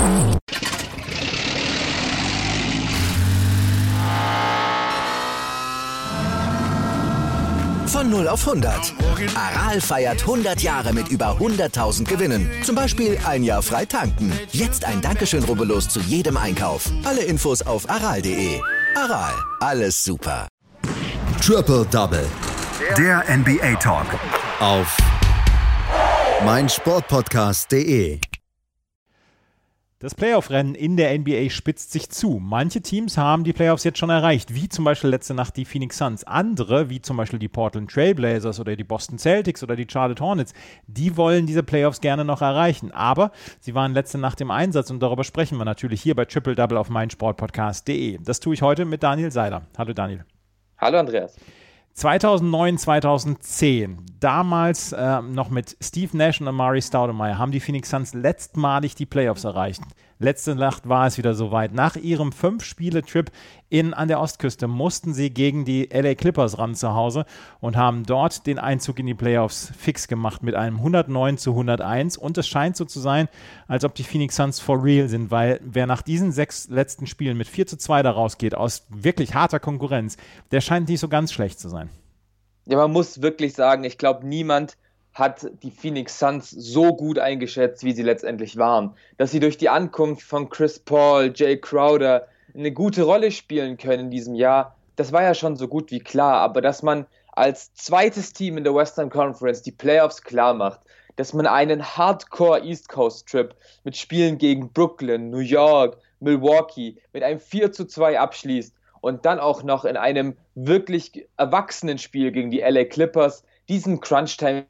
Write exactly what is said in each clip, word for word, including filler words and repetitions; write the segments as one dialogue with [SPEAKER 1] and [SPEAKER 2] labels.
[SPEAKER 1] Von null auf hundert. Aral feiert hundert Jahre mit über hunderttausend Gewinnen. Zum Beispiel ein Jahr frei tanken. Jetzt ein Dankeschön, rubbellos zu jedem Einkauf. Alle Infos auf aral punkt de. Aral, alles super.
[SPEAKER 2] Triple Double.
[SPEAKER 3] Der N B A Talk.
[SPEAKER 2] Auf meinsportpodcast punkt de.
[SPEAKER 4] Das Playoff-Rennen in der N B A spitzt sich zu. Manche Teams haben die Playoffs jetzt schon erreicht, wie zum Beispiel letzte Nacht die Phoenix Suns. Andere, wie zum Beispiel die Portland Trail Blazers oder die Boston Celtics oder die Charlotte Hornets, die wollen diese Playoffs gerne noch erreichen. Aber sie waren letzte Nacht im Einsatz und darüber sprechen wir natürlich hier bei Triple Double auf meinsportpodcast punkt de. Das tue ich heute mit Daniel Seiler. Hallo Daniel.
[SPEAKER 5] Hallo Andreas.
[SPEAKER 4] zweitausendneun, zweitausendzehn, damals äh, noch mit Steve Nash und Amar'e Stoudemire, haben die Phoenix Suns letztmalig die Playoffs erreicht. Letzte Nacht war es wieder soweit. Nach ihrem Fünf-Spiele-Trip in, an der Ostküste mussten sie gegen die L A Clippers ran zu Hause und haben dort den Einzug in die Playoffs fix gemacht mit einem hundertneun zu hunderteins. Und es scheint so zu sein, als ob die Phoenix Suns for real sind, weil wer nach diesen sechs letzten Spielen mit vier zu zwei da rausgeht, aus wirklich harter Konkurrenz, der scheint nicht so ganz schlecht zu sein.
[SPEAKER 5] Ja, man muss wirklich sagen, ich glaube, niemand hat die Phoenix Suns so gut eingeschätzt, wie sie letztendlich waren. Dass sie durch die Ankunft von Chris Paul, Jay Crowder eine gute Rolle spielen können in diesem Jahr, das war ja schon so gut wie klar. Aber dass man als zweites Team in der Western Conference die Playoffs klar macht, dass man einen Hardcore East Coast Trip mit Spielen gegen Brooklyn, New York, Milwaukee mit einem vier zu zwei abschließt und dann auch noch in einem wirklich erwachsenen Spiel gegen die L A Clippers diesen Crunch-Time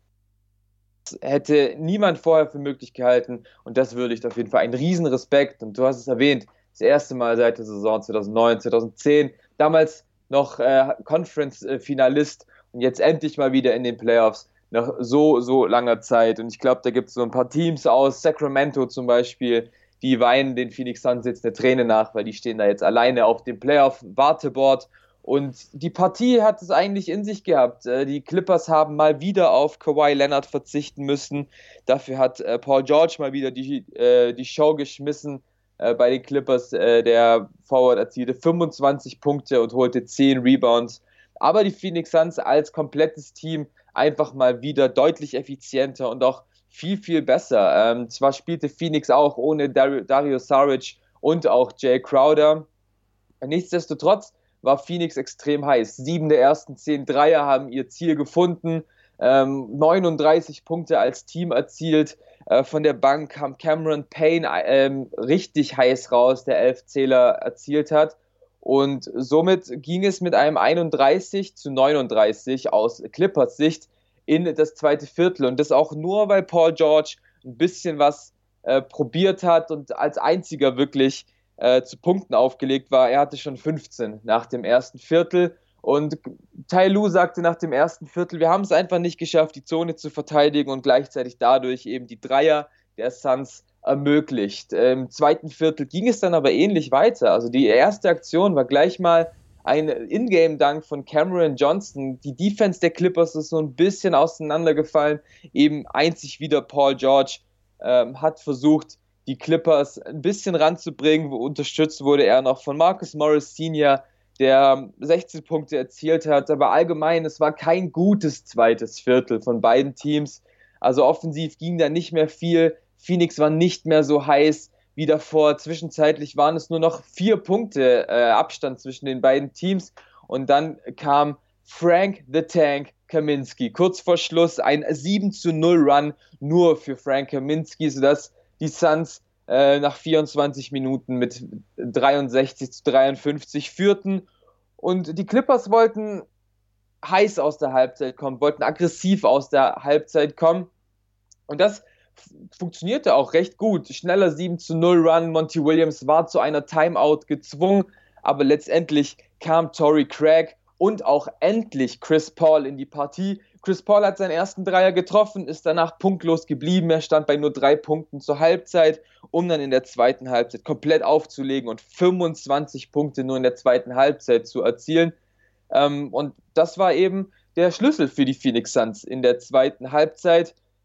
[SPEAKER 5] hätte niemand vorher für möglich gehalten und das würdigt auf jeden Fall einen riesen Respekt und du hast es erwähnt, das erste Mal seit der Saison zweitausendneun, zweitausendzehn, damals noch äh, Conference-Finalist und jetzt endlich mal wieder in den Playoffs nach so, so langer Zeit und ich glaube, da gibt es so ein paar Teams aus Sacramento zum Beispiel, die weinen den Phoenix Suns jetzt eine Träne nach, weil die stehen da jetzt alleine auf dem Playoff-Warteboard. Und die Partie hat es eigentlich in sich gehabt. Die Clippers haben mal wieder auf Kawhi Leonard verzichten müssen. Dafür hat Paul George mal wieder die, die Show geschmissen bei den Clippers. Der Forward erzielte fünfundzwanzig Punkte und holte zehn Rebounds. Aber die Phoenix Suns als komplettes Team einfach mal wieder deutlich effizienter und auch viel, viel besser. Ähm, zwar spielte Phoenix auch ohne Dar- Dario Saric und auch Jay Crowder. Nichtsdestotrotz war Phoenix extrem heiß. Sieben der ersten zehn Dreier haben ihr Ziel gefunden, ähm, neununddreißig Punkte als Team erzielt. Äh, von der Bank kam Cameron Payne ähm, richtig heiß raus, der elf Zähler erzielt hat. Und somit ging es mit einem einunddreißig zu neununddreißig aus Clippers Sicht in das zweite Viertel. Und das auch nur, weil Paul George ein bisschen was äh, probiert hat und als einziger wirklich äh, zu Punkten aufgelegt war. Er hatte schon fünfzehn nach dem ersten Viertel. Und Ty Lue sagte nach dem ersten Viertel, wir haben es einfach nicht geschafft, die Zone zu verteidigen und gleichzeitig dadurch eben die Dreier der Suns ermöglicht. Im zweiten Viertel ging es dann aber ähnlich weiter. Also die erste Aktion war gleich mal ein Ingame-Dunk von Cameron Johnson. Die Defense der Clippers ist so ein bisschen auseinandergefallen. Eben einzig wieder Paul George ähm, hat versucht, die Clippers ein bisschen ranzubringen. Unterstützt wurde er noch von Marcus Morris Senior, der sechzehn Punkte erzielt hat. Aber allgemein, es war kein gutes zweites Viertel von beiden Teams. Also offensiv ging da nicht mehr viel. Phoenix war nicht mehr so heiß wie davor. Zwischenzeitlich waren es nur noch vier Punkte äh, Abstand zwischen den beiden Teams. Und dann kam Frank the Tank Kaminsky. Kurz vor Schluss ein sieben zu null Run nur für Frank Kaminsky, sodass die Suns äh, nach vierundzwanzig Minuten mit dreiundsechzig zu dreiundfünfzig führten. Und die Clippers wollten heiß aus der Halbzeit kommen, wollten aggressiv aus der Halbzeit kommen. Und das funktionierte auch recht gut. Schneller sieben zu null Run. Monty Williams war zu einer Timeout gezwungen, aber letztendlich kam Torrey Craig und auch endlich Chris Paul in die Partie. Chris Paul hat seinen ersten Dreier getroffen, ist danach punktlos geblieben. Er stand bei nur drei Punkten zur Halbzeit, um dann in der zweiten Halbzeit komplett aufzulegen und fünfundzwanzig Punkte nur in der zweiten Halbzeit zu erzielen. Und das war eben der Schlüssel für die Phoenix Suns in der zweiten Halbzeit.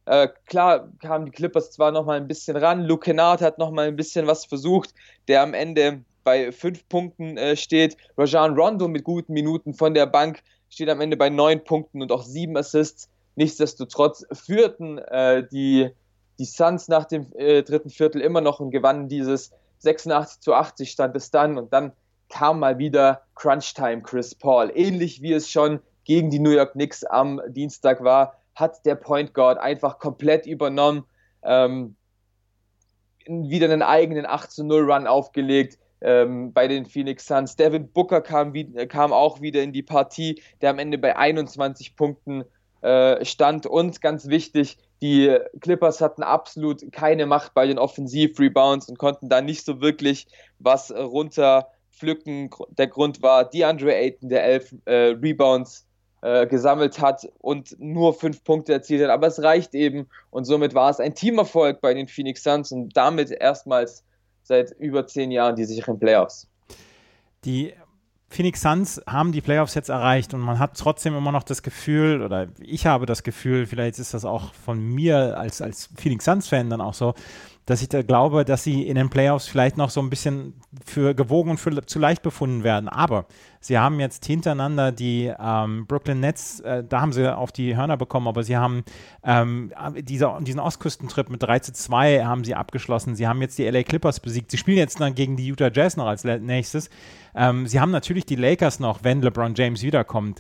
[SPEAKER 5] Äh, klar kamen die Clippers zwar noch mal ein bisschen ran, Luke Kennard hat noch mal ein bisschen was versucht, der am Ende bei fünf Punkten äh, steht. Rajon Rondo mit guten Minuten von der Bank steht am Ende bei neun Punkten und auch sieben Assists. Nichtsdestotrotz führten äh, die, die Suns nach dem äh, dritten Viertel immer noch und gewannen dieses sechsundachtzig zu achtzig stand es dann. Und dann kam mal wieder Crunch-Time Chris Paul. Ähnlich wie es schon gegen die New York Knicks am Dienstag war, hat der Point Guard einfach komplett übernommen, ähm, wieder einen eigenen acht zu null Run aufgelegt. Ähm, bei den Phoenix Suns. Devin Booker kam, wie, kam auch wieder in die Partie, der am Ende bei einundzwanzig Punkten äh, stand. Und ganz wichtig, die Clippers hatten absolut keine Macht bei den Offensiv-Rebounds und konnten da nicht so wirklich was runterpflücken. Der Grund war DeAndre Ayton, der elf äh, Rebounds äh, gesammelt hat und nur fünf Punkte erzielt hat. Aber es reicht eben und somit war es ein Teamerfolg bei den Phoenix Suns und damit erstmals seit über zehn Jahren die sicheren Playoffs.
[SPEAKER 4] Die Phoenix Suns haben die Playoffs jetzt erreicht und man hat trotzdem immer noch das Gefühl, oder ich habe das Gefühl, vielleicht ist das auch von mir als, als Phoenix Suns-Fan dann auch so, dass ich da glaube, dass sie in den Playoffs vielleicht noch so ein bisschen für gewogen und für zu leicht befunden werden. Aber sie haben jetzt hintereinander die ähm, Brooklyn Nets, äh, da haben sie auf die Hörner bekommen, aber sie haben ähm, diese, diesen Ostküstentrip mit drei zu zwei haben sie abgeschlossen. Sie haben jetzt die L A Clippers besiegt. Sie spielen jetzt dann gegen die Utah Jazz noch als nächstes. Ähm, sie haben natürlich die Lakers noch, wenn LeBron James wiederkommt.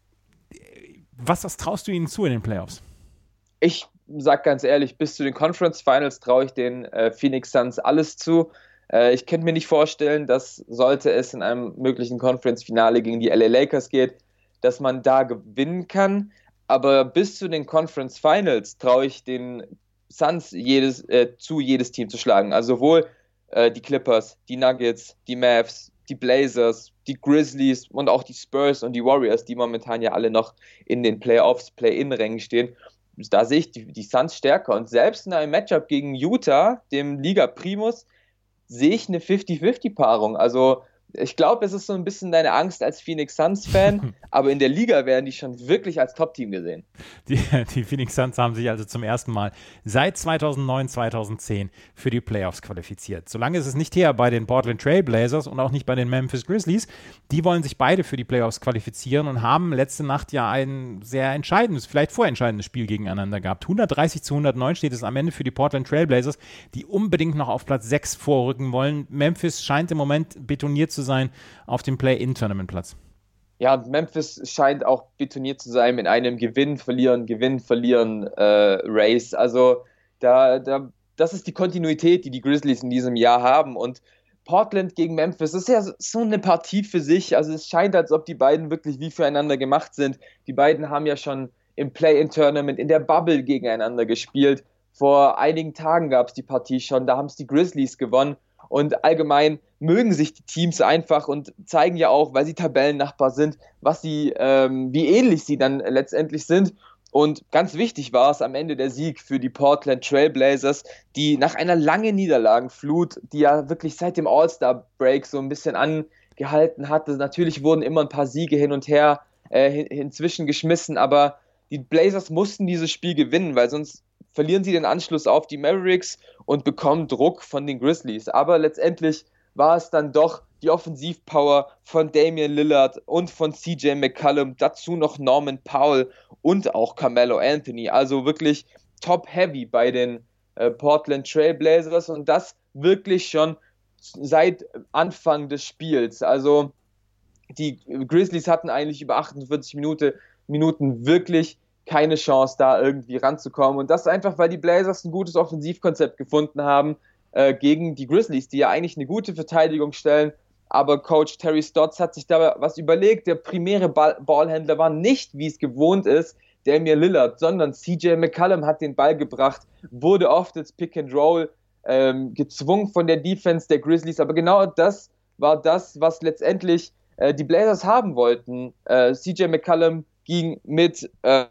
[SPEAKER 4] Was, was traust du ihnen zu in den Playoffs?
[SPEAKER 5] Ich sag ganz ehrlich, bis zu den Conference Finals traue ich den äh, Phoenix Suns alles zu. Äh, ich könnte mir nicht vorstellen, dass sollte es in einem möglichen Conference-Finale gegen die L A Lakers geht, dass man da gewinnen kann. Aber bis zu den Conference Finals traue ich den Suns jedes, äh, zu, jedes Team zu schlagen. Also sowohl äh, die Clippers, die Nuggets, die Mavs, die Blazers, die Grizzlies und auch die Spurs und die Warriors, die momentan ja alle noch in den Playoffs, Play-In-Rängen stehen. Da sehe ich die, die Suns stärker. Und selbst in einem Matchup gegen Utah, dem Liga Primus, sehe ich eine fünfzig fünfzig Paarung. Also ich glaube, es ist so ein bisschen deine Angst als Phoenix Suns-Fan, aber in der Liga werden die schon wirklich als Top-Team gesehen.
[SPEAKER 4] Die, die Phoenix Suns haben sich also zum ersten Mal seit zweitausendneun, zweitausendzehn für die Playoffs qualifiziert. Solange ist es nicht her bei den Portland Trail Blazers und auch nicht bei den Memphis Grizzlies. Die wollen sich beide für die Playoffs qualifizieren und haben letzte Nacht ja ein sehr entscheidendes, vielleicht vorentscheidendes Spiel gegeneinander gehabt. hundertdreißig zu hundertneun steht es am Ende für die Portland Trail Blazers, die unbedingt noch auf Platz sechs vorrücken wollen. Memphis scheint im Moment betoniert zu sein auf dem Play-In-Tournament-Platz.
[SPEAKER 5] Ja, Memphis scheint auch betoniert zu sein in einem Gewinn, Verlieren, Gewinn, Verlieren äh, Race. Also da, da, das ist die Kontinuität, die die Grizzlies in diesem Jahr haben. Und Portland gegen Memphis, das ist ja so eine Partie für sich. Also es scheint, als ob die beiden wirklich wie füreinander gemacht sind. Die beiden haben ja schon im Play-In-Tournament in der Bubble gegeneinander gespielt. Vor einigen Tagen gab es die Partie schon, da haben es die Grizzlies gewonnen. Und allgemein mögen sich die Teams einfach und zeigen ja auch, weil sie Tabellennachbar sind, was sie, ähm, wie ähnlich sie dann letztendlich sind. Und ganz wichtig war es am Ende der Sieg für die Portland Trail Blazers, die nach einer langen Niederlagenflut, die ja wirklich seit dem All-Star-Break so ein bisschen angehalten hatte, natürlich wurden immer ein paar Siege hin und her äh, hin, hinzwischen geschmissen, aber die Blazers mussten dieses Spiel gewinnen, weil sonst verlieren sie den Anschluss auf die Mavericks und bekommen Druck von den Grizzlies. Aber letztendlich war es dann doch die Offensivpower von Damian Lillard und von C J McCollum, dazu noch Norman Powell und auch Carmelo Anthony. Also wirklich top-heavy bei den äh, Portland Trail Blazers und das wirklich schon seit Anfang des Spiels. Also die Grizzlies hatten eigentlich über achtundvierzig Minuten, Minuten wirklich keine Chance, da irgendwie ranzukommen. Und das einfach, weil die Blazers ein gutes Offensivkonzept gefunden haben äh, gegen die Grizzlies, die ja eigentlich eine gute Verteidigung stellen. Aber Coach Terry Stotts hat sich da was überlegt. Der primäre Ball- Ballhändler war nicht, wie es gewohnt ist, Damian Lillard, sondern C J McCollum hat den Ball gebracht, wurde oft ins Pick and Roll ähm, gezwungen von der Defense der Grizzlies. Aber genau das war das, was letztendlich äh, die Blazers haben wollten. Äh, C J McCollum ging mit äh,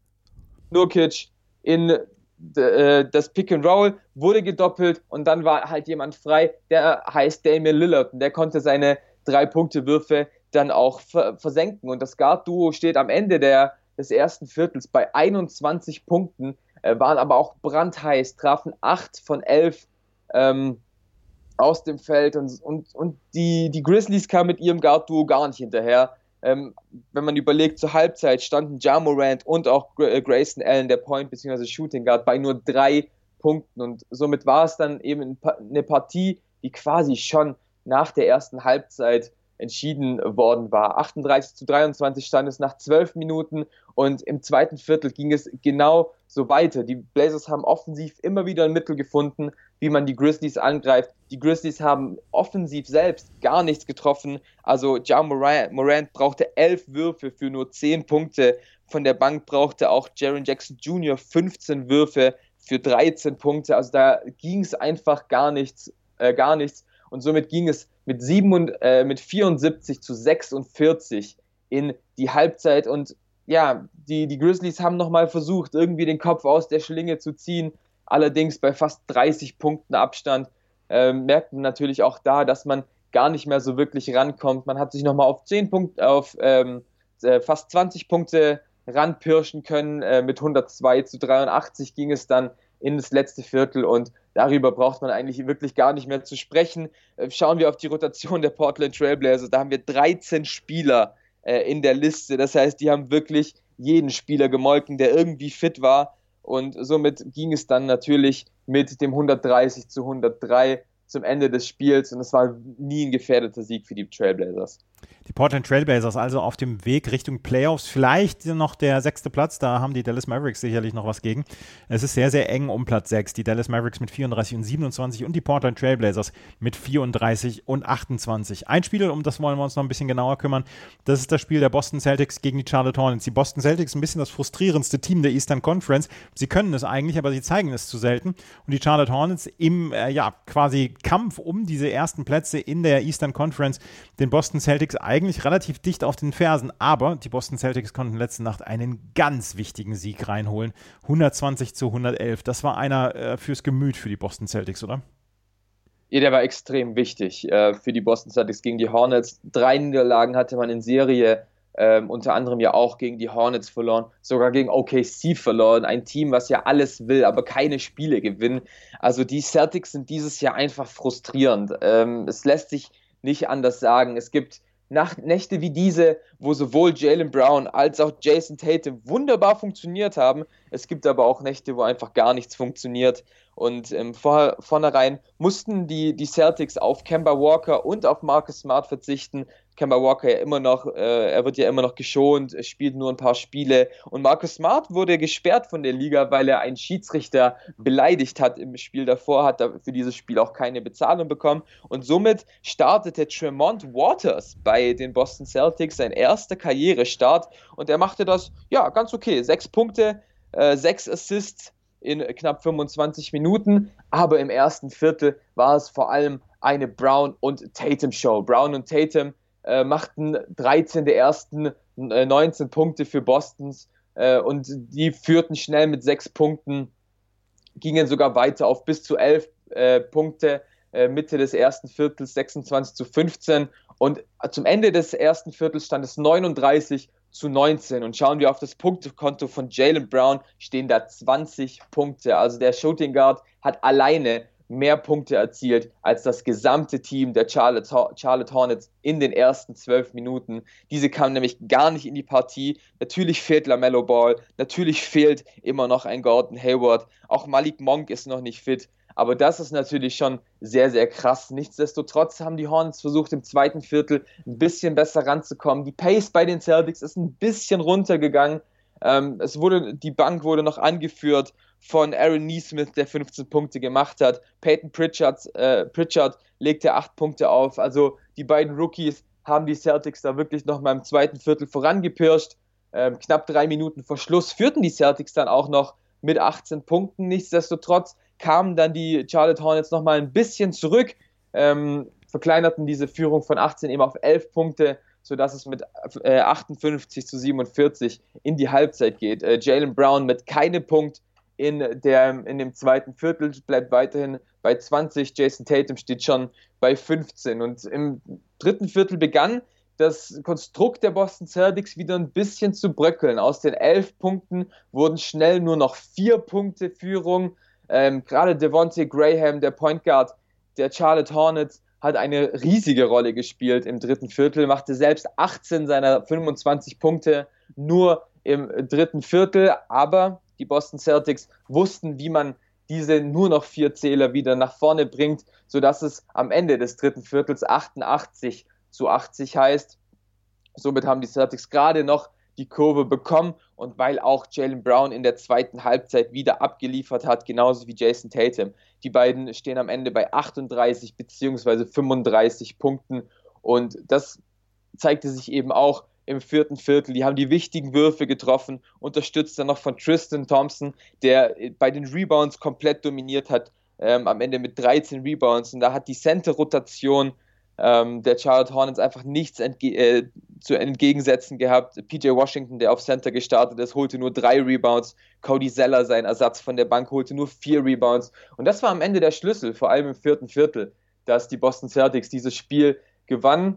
[SPEAKER 5] Nurkic in äh, das Pick and Roll, wurde gedoppelt und dann war halt jemand frei, der heißt Damian Lillard und der konnte seine Drei-Punkte-Würfe dann auch ver- versenken und das Guard-Duo steht am Ende der, des ersten Viertels bei einundzwanzig Punkten, äh, waren aber auch brandheiß, trafen acht von elf ähm, aus dem Feld und, und, und die, die Grizzlies kamen mit ihrem Guard-Duo gar nicht hinterher. Ähm, wenn man überlegt, zur Halbzeit standen Ja Morant und auch Grayson Allen, der Point- bzw. Shooting Guard, bei nur drei Punkten. Und somit war es dann eben eine Partie, die quasi schon nach der ersten Halbzeit entschieden worden war. achtunddreißig zu dreiundzwanzig stand es nach zwölf Minuten und im zweiten Viertel ging es genau so weiter. Die Blazers haben offensiv immer wieder ein Mittel gefunden, wie man die Grizzlies angreift. Die Grizzlies haben offensiv selbst gar nichts getroffen. Also Ja Morant, Morant brauchte elf Würfe für nur zehn Punkte. Von der Bank brauchte auch Jaren Jackson Junior fünfzehn Würfe für dreizehn Punkte. Also da ging es einfach gar nichts, äh, gar nichts. Und somit ging es mit, sieben und, äh, mit vierundsiebzig zu sechsundvierzig in die Halbzeit. Und ja, die, die Grizzlies haben nochmal versucht, irgendwie den Kopf aus der Schlinge zu ziehen. Allerdings bei fast dreißig Punkten Abstand äh, merkt man natürlich auch da, dass man gar nicht mehr so wirklich rankommt. Man hat sich nochmal auf zehn Punkte, auf ähm, äh, fast zwanzig Punkte ranpirschen können. Äh, mit hundertzwei zu dreiundachtzig ging es dann in das letzte Viertel und darüber braucht man eigentlich wirklich gar nicht mehr zu sprechen. Äh, schauen wir auf die Rotation der Portland Trailblazers, da haben wir dreizehn Spieler äh, in der Liste. Das heißt, die haben wirklich jeden Spieler gemolken, der irgendwie fit war. Und somit ging es dann natürlich mit dem hundertdreißig zu hundertdrei zum Ende des Spiels. Und es war nie ein gefährdeter Sieg für die Trailblazers.
[SPEAKER 4] Die Portland Trailblazers also auf dem Weg Richtung Playoffs. Vielleicht noch der sechste Platz, da haben die Dallas Mavericks sicherlich noch was gegen. Es ist sehr, sehr eng um Platz sechs. Die Dallas Mavericks mit vierunddreißig und siebenundzwanzig und die Portland Trailblazers mit vierunddreißig und achtundzwanzig. Ein Spiel, um das wollen wir uns noch ein bisschen genauer kümmern, das ist das Spiel der Boston Celtics gegen die Charlotte Hornets. Die Boston Celtics ein bisschen das frustrierendste Team der Eastern Conference. Sie können es eigentlich, aber sie zeigen es zu selten. Und die Charlotte Hornets im äh, ja, quasi Kampf um diese ersten Plätze in der Eastern Conference den Boston Celtics eigentlich relativ dicht auf den Fersen, aber die Boston Celtics konnten letzte Nacht einen ganz wichtigen Sieg reinholen. hundertzwanzig zu hundertelf. Das war einer äh, fürs Gemüt für die Boston Celtics, oder?
[SPEAKER 5] Ja, der war extrem wichtig äh, für die Boston Celtics gegen die Hornets. Drei Niederlagen hatte man in Serie, äh, unter anderem ja auch gegen die Hornets verloren, sogar gegen O K C verloren. Ein Team, was ja alles will, aber keine Spiele gewinnen. Also die Celtics sind dieses Jahr einfach frustrierend. Ähm, es lässt sich nicht anders sagen. Es gibt Nach Nächte wie diese, wo sowohl Jaylen Brown als auch Jason Tatum wunderbar funktioniert haben. Es gibt aber auch Nächte, wo einfach gar nichts funktioniert. Und ähm, vor, vornherein mussten die, die Celtics auf Kemba Walker und auf Marcus Smart verzichten. Kemba Walker ja immer noch, äh, er wird ja immer noch geschont, er spielt nur ein paar Spiele. Und Marcus Smart wurde gesperrt von der Liga, weil er einen Schiedsrichter beleidigt hat im Spiel davor, hat er für dieses Spiel auch keine Bezahlung bekommen. Und somit startete Tremont Waters bei den Boston Celtics, sein erster Karrierestart. Und er machte das, ja, ganz okay. Sechs Punkte, äh, sechs Assists in knapp fünfundzwanzig Minuten. Aber im ersten Viertel war es vor allem eine Brown- und Tatum-Show. Brown und Tatum äh, machten dreizehn der ersten äh, neunzehn Punkte für Bostons äh, und die führten schnell mit sechs Punkten, gingen sogar weiter auf bis zu elf äh, Punkte äh, Mitte des ersten Viertels, sechsundzwanzig zu fünfzehn und zum Ende des ersten Viertels stand es neununddreißig zu neunzehn und schauen wir auf das Punktekonto von Jaylen Brown, stehen da zwanzig Punkte, also der Shooting Guard hat alleine mehr Punkte erzielt als das gesamte Team der Charlotte, Charlotte Hornets in den ersten zwölf Minuten. Diese kamen nämlich gar nicht in die Partie. Natürlich fehlt LaMelo Ball, natürlich fehlt immer noch ein Gordon Hayward, auch Malik Monk ist noch nicht fit. Aber das ist natürlich schon sehr, sehr krass. Nichtsdestotrotz haben die Hornets versucht, im zweiten Viertel ein bisschen besser ranzukommen. Die Pace bei den Celtics ist ein bisschen runtergegangen. Ähm, es wurde, die Bank wurde noch angeführt von Aaron Nesmith, der fünfzehn Punkte gemacht hat. Peyton Pritchard, äh, Pritchard legte acht Punkte auf. Also die beiden Rookies haben die Celtics da wirklich noch mal im zweiten Viertel vorangepirscht. Ähm, knapp drei Minuten vor Schluss führten die Celtics dann auch noch mit achtzehn Punkten. Nichtsdestotrotz kamen dann die Charlotte Hornets noch mal ein bisschen zurück, ähm, verkleinerten diese Führung von achtzehn eben auf elf Punkte, sodass es mit äh, achtundfünfzig zu siebenundvierzig in die Halbzeit geht. Äh, Jaylen Brown mit keinem Punkt in, der, in dem zweiten Viertel, bleibt weiterhin bei zwanzig. Jason Tatum steht schon bei fünfzehn. Und im dritten Viertel begann das Konstrukt der Boston Celtics wieder ein bisschen zu bröckeln. Aus den elf Punkten wurden schnell nur noch vier Punkte Führung. Ähm, gerade Devontae Graham, der Point Guard der Charlotte Hornets, hat eine riesige Rolle gespielt im dritten Viertel, machte selbst achtzehn seiner fünfundzwanzig Punkte nur im dritten Viertel, aber die Boston Celtics wussten, wie man diese nur noch vier Zähler wieder nach vorne bringt, sodass es am Ende des dritten Viertels achtundachtzig zu achtzig heißt. Somit haben die Celtics gerade noch die Kurve bekommen und weil auch Jaylen Brown in der zweiten Halbzeit wieder abgeliefert hat, genauso wie Jason Tatum. Die beiden stehen am Ende bei achtunddreißig bzw. fünfunddreißig Punkten und das zeigte sich eben auch im vierten Viertel. Die haben die wichtigen Würfe getroffen, unterstützt dann noch von Tristan Thompson, der bei den Rebounds komplett dominiert hat, ähm, am Ende mit dreizehn Rebounds und da hat die Center-Rotation ähm, der Charlotte Hornets einfach nichts entge- äh, zu entgegensetzen gehabt. P J Washington, der auf Center gestartet ist, holte nur drei Rebounds. Cody Zeller, sein Ersatz von der Bank, holte nur vier Rebounds. Und das war am Ende der Schlüssel, vor allem im vierten Viertel, dass die Boston Celtics dieses Spiel gewannen.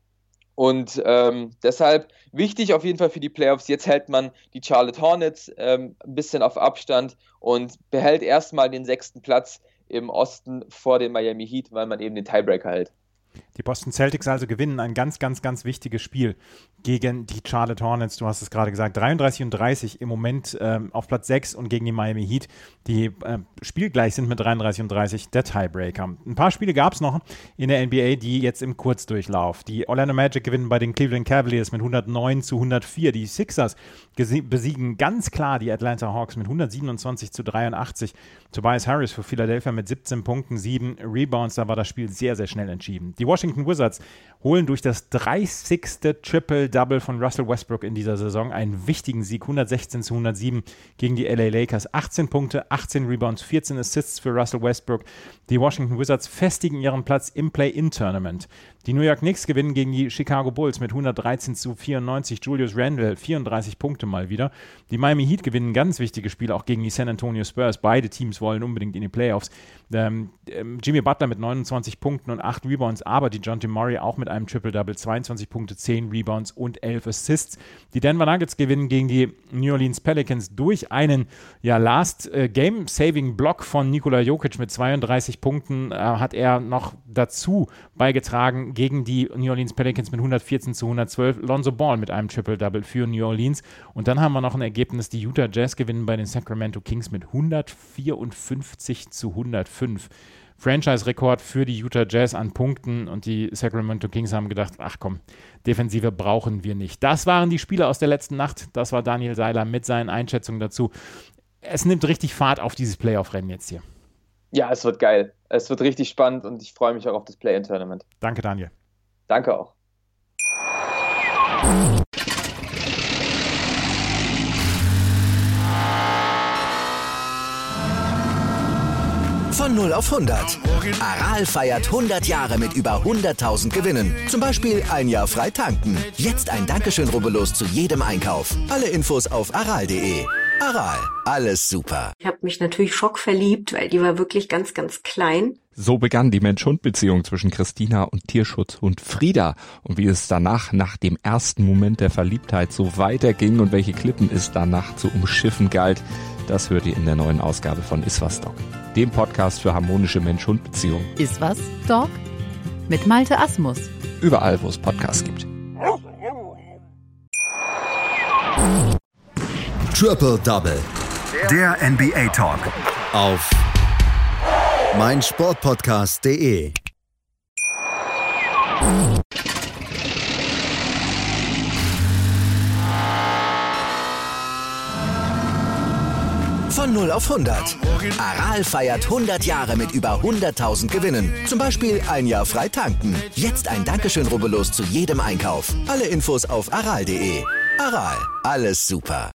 [SPEAKER 5] Und ähm, deshalb wichtig auf jeden Fall für die Playoffs. Jetzt hält man die Charlotte Hornets ähm, ein bisschen auf Abstand und behält erstmal den sechsten Platz im Osten vor den Miami Heat, weil man eben den Tiebreaker hält.
[SPEAKER 4] Die Boston Celtics also gewinnen ein ganz, ganz, ganz wichtiges Spiel gegen die Charlotte Hornets. Du hast es gerade gesagt, dreiunddreißig und dreißig im Moment ähm, auf Platz sechs und gegen die Miami Heat, die äh, spielgleich sind mit dreiunddreißig und dreißig, der Tiebreaker. Ein paar Spiele gab es noch in der N B A, die jetzt im Kurzdurchlauf. Die Orlando Magic gewinnen bei den Cleveland Cavaliers mit hundertneun zu hundertvier. Die Sixers gese- besiegen ganz klar die Atlanta Hawks mit hundertsiebenundzwanzig zu dreiundachtzig. Tobias Harris für Philadelphia mit siebzehn Punkten, sieben Rebounds. Da war das Spiel sehr, sehr schnell entschieden. Die Washington Wizards holen durch das dreißigste Triple-Double von Russell Westbrook in dieser Saison einen wichtigen Sieg, hundertsechzehn zu hundertsieben gegen die L A Lakers. achtzehn Punkte, achtzehn Rebounds, vierzehn Assists für Russell Westbrook. Die Washington Wizards festigen ihren Platz im Play-In-Tournament. Die New York Knicks gewinnen gegen die Chicago Bulls mit hundertdreizehn zu vierundneunzig. Julius Randle, vierunddreißig Punkte mal wieder. Die Miami Heat gewinnen ein ganz wichtiges Spiel, auch gegen die San Antonio Spurs. Beide Teams wollen unbedingt in die Playoffs. Ähm, ähm, Jimmy Butler mit neunundzwanzig Punkten und acht Rebounds, aber die Dejounte Murray auch mit einem Triple-Double, zweiundzwanzig Punkte, zehn Rebounds und elf Assists. Die Denver Nuggets gewinnen gegen die New Orleans Pelicans durch einen ja, Last-Game-Saving-Block von Nikola Jokic mit zweiunddreißig Punkten. Äh, hat er noch dazu beigetragen gegen die New Orleans Pelicans mit hundertvierzehn zu hundertzwölf. Lonzo Ball mit einem Triple-Double für New Orleans. Und dann haben wir noch ein Ergebnis, die Utah Jazz gewinnen bei den Sacramento Kings mit hundertvierundfünfzig zu hundertfünf. Franchise-Rekord für die Utah Jazz an Punkten und die Sacramento Kings haben gedacht, ach komm, Defensive brauchen wir nicht. Das waren die Spiele aus der letzten Nacht. Das war Daniel Seiler mit seinen Einschätzungen dazu. Es nimmt richtig Fahrt auf dieses Playoff-Rennen jetzt hier.
[SPEAKER 5] Ja, es wird geil. Es wird richtig spannend und ich freue mich auch auf das Play-In-Tournament.
[SPEAKER 4] Danke, Daniel.
[SPEAKER 5] Danke auch.
[SPEAKER 1] Von null auf hundert. Aral feiert hundert Jahre mit über hunderttausend Gewinnen. Zum Beispiel ein Jahr frei tanken. Jetzt ein Dankeschön, rubbellos zu jedem Einkauf. Alle Infos auf aral punkt de. Aral, alles super.
[SPEAKER 6] Ich habe mich natürlich schockverliebt, weil die war wirklich ganz, ganz klein.
[SPEAKER 7] So begann die Mensch-Hund-Beziehung zwischen Christina und Tierschutzhund Frieda. Und wie es danach, nach dem ersten Moment der Verliebtheit, so weiterging und welche Klippen es danach zu umschiffen galt, das hört ihr in der neuen Ausgabe von Iswas Dog, dem Podcast für harmonische Mensch-Hund-Beziehungen.
[SPEAKER 8] Iswas Dog mit Malte Asmus.
[SPEAKER 7] Überall, wo es Podcasts gibt.
[SPEAKER 2] Triple Double.
[SPEAKER 3] Der N B A Talk.
[SPEAKER 2] Auf meinsportpodcast punkt de.
[SPEAKER 1] Von null auf hundert. Aral feiert hundert Jahre mit über hunderttausend Gewinnen. Zum Beispiel ein Jahr frei tanken. Jetzt ein Dankeschön, rubbellos zu jedem Einkauf. Alle Infos auf aral punkt de. Aral, alles super.